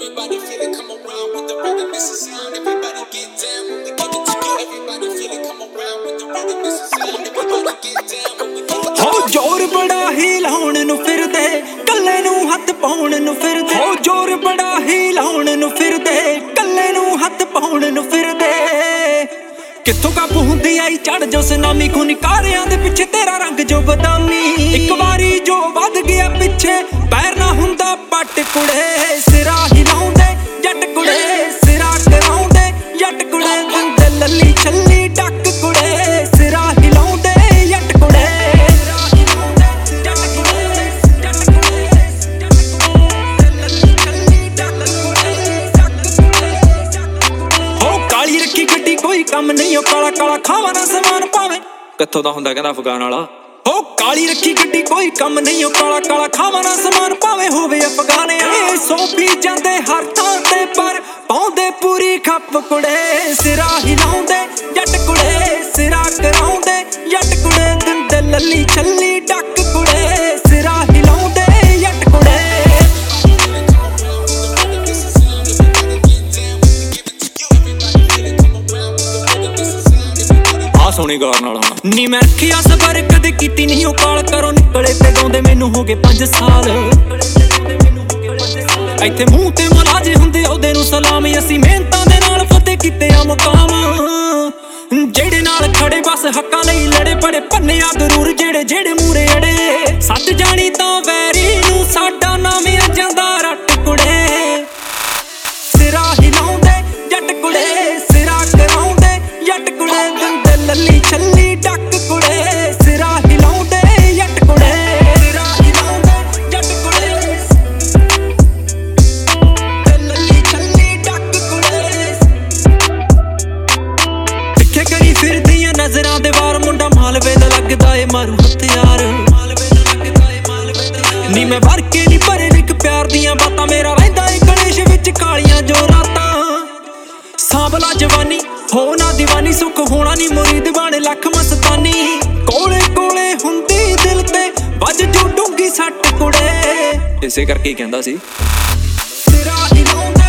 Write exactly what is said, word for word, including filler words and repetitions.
Everybody feel it, come around with the rhythm, it's a sound. Everybody get down when we give it to you. Everybody feel it, come around with the rhythm, it's a sound. Everybody get down when we give it to you. ਹੋ ਜ਼ੋਰ ਬੜਾ ਹੀ ਲਾਉਣ ਨੂੰ ਫਿਰਦੇ, ਕੱਲੇ ਨੂੰ ਹੱਥ ਪਾਉਣ ਨੂੰ ਫਿਰਦੇ। ਹੋ ਜ਼ੋਰ ਬੜਾ ਹੀ ਲਾਉਣ ਨੂੰ ਫਿਰਦੇ, ਕੱਲੇ ਨੂੰ ਹੱਥ ਪਾਉਣ ਨੂੰ ਫਿਰਦੇ। ਕਿੱਥੋਂ ਕਾਬੂ ਹੁੰਦੀ ਆਈ ਚੜ ਜੋ ਸੁਨਾਮੀ, ਖੁਨਕਾਰਿਆਂ ਦੇ ਪਿੱਛੇ ਤੇਰਾ ਰੰਗ ਜੋ ਬਦਾਮੀ। ਇੱਕ ਵਾਰੀ ਜੋ ਵੱਧ ਗਿਆ ਪਿੱਛੇ ਪੈਰ ਨਾ ਹੁੰਦਾ ਪੱਟ ਕੁੜੇ। ਸਿਰਾ ਹਿਲਾਉਂਦੇ ਜੱਟ ਕੁੜੇ, ਸਿਰਾ ਕਰਾਉਂਦੇ ਜੱਟ ਕੁੜੇ। ਦਿੰਦੇ ਲੱਲੀ ਛੱਲੀ ਡੱਕ ਕੁੜੇ, ਸਿਰਾ ਹਿਲਾਉਂਦੇ ਜੱਟ ਕੁੜੇ। ਹੋ ਕਾਲੀ ਰੱਖੀ ਗੱਡੀ ਕੋਈ ਕੰਮ ਨਹੀਂ, ਉਹ ਕਾਲਾ ਕਾਲਾ ਖਾਵਾ ਨਾ ਸਮਾਨ ਪਾਵੇ। ਕਿੱਥੋਂ ਦਾ ਹੁੰਦਾ ਕਹਿੰਦਾ ਅਫਗਾਨ ਵਾਲਾ। ਹੋ ਕਾਲੀ ਰੱਖੀ ਗੱਡੀ ਕੋਈ ਕੰਮ ਨਹੀਂ, ਉਹ ਕਾਲਾ ਕਾਲਾ ਖਾਵਾ ਨਾ ਸਮਾਨ ਪਾਵੇ। ਹੋਵੇ ਅਫਗਾਨ ਇਹ ਸੌਂਪੀ ਜਾਂਦੇ ਹਰ ਥਾਂ ਤੇ, ਪਰ ਪਾਉਂਦੇ ਪੂਰੀ ਖੱਪ ਕੁੜੇ। ਸਿਰਾ ਹਿਲਾਉਂਦੇ ਜੱਟ ਕੁੜੇ, ਸਿਰਾ ਕਰਾਉਂਦੇ ਜੱਟ ਕੁੜੇ। ਦਿੰਦੇ ਲੱਲੀ ਛੱਲੀ ਡੱਕ ਕੁੜੇ, ਸਿਰਾ ਹਿਲਾਉਂਦੇ ਜੱਟ ਕੁੜੇ। ਸੋਹਣੀ ਗੌਰ ਨਾਲ ਨੀ ਮੈਂ ਰੱਖਿਆ ਸਬਰ ਕਦੇ ਕੀਤੀ ਨਹੀਂ। ਉਹ ਕਾਲ ਕਰੋ ਨਿਕਲੇ ਤੇ ਗਾਉਂਦੇ ਮੈਨੂੰ ਹੋ ਗਏ ਪੰਜ ਸਾਲ। ਇੱਥੇ ਮੂੰਹ ਤੇ ਮਲਾਜ ਹੁੰਦੇ ਉਹਦੇ ਨੂੰ ਸਲਾਮ। ਅਸੀਂ ਮਿਹਨਤਾਂ ਦੇ ਨਾਲ ਫਤਿਹ ਕੀਤੇ ਆ ਮੁਕਾਮ। ਜਿਹੜੇ ਨਾਲ ਖੜੇ ਬਸ ਹੱਕਾਂ ਲਈ ਲੜੇ, ਬੜੇ ਭੰਨਿਆ ਗਰੂਰ ਜਿਹੜੇ ਜਿਹੜੇ ਮੂਰੇ ਅੜੇ। ਸੱਚ ਜਾਣੀ ਤਾਂ ਵੈਰੀ ਨੂੰ ਸਾਡਾ ਨਾਮ ਆ ਜਾਂਦਾ ਰੱਟ ਕੁੜੇ। ਸਿਰਾ ਹਿਲਾਉਂਦੇ ਜੱਟ ਕੁੜੇ, ਸਿਰਾ ਕਰਾਉਂਦੇ ਜੱਟ ਕੁੜੇ। ਦਿੰਦੇ ਲੱਲੀ ਛੱਲੀ ਡੱਕ ਕੁੜੇ, ਸਿਰਾ ਹਿਲਾਉਂਦੇ ਜੱਟ ਕੁੜੇ। ਸਿਰਾ ਹਿਲਾਉਂਦੇ ਜੱਟ ਕੁੜੇ, ਤੇ ਲੱਲੀ ਛੱਲੀ ਡੱਕ ਕੁੜੇ। ਪਿੱਛੇ ਕਰੀ ਫਿਰਦੀਆਂ ਨਜ਼ਰਾਂ ਦੇ ਵਾਰ, ਮੁੰਡਾ ਮਾਲਵੇ ਦਾ ਲੱਗਦਾ ਏ ਮਾਰੂ ਹਥਿਆਰ। ਨੀ ਮੈਂ ਭਰ ਕੇ ਨੀ ਭਰੇ ਲਿਖ ਪਿਆਰ ਦੀਆਂ ਬਾਤਾਂ, ਮੇਰਾ ਰਹਿੰਦਾ ਏ ਕਲੇਸ਼ ਵਿੱਚ ਕਾਲੀਆਂ ਜੋ ਰਾਤਾਂ। ਸਾਂਭਲਾ ਜਵਾਨੀ ਹੋ ਨਾ ਦੀਵਾਨੀ, ਸੁੱਖ ਹੋਣਾ ਨੀ ਮੁਰੀਦ ਬਣ ਲੱਖ ਮਸਤਾਨੀ। ਕੋਲੇ ਕੋਲੇ ਹੁੰਦੀ ਦਿਲ ਤੇ ਵੱਜ ਜੋ ਡੂੰਗੀ ਸੱਟ ਕੁੜੇ। ਇਸੇ ਕਰਕੇ ਹੀ ਕਹਿੰਦਾ ਸੀ ਸਿਰਾ ਹਿਲਾਉਂਦਾ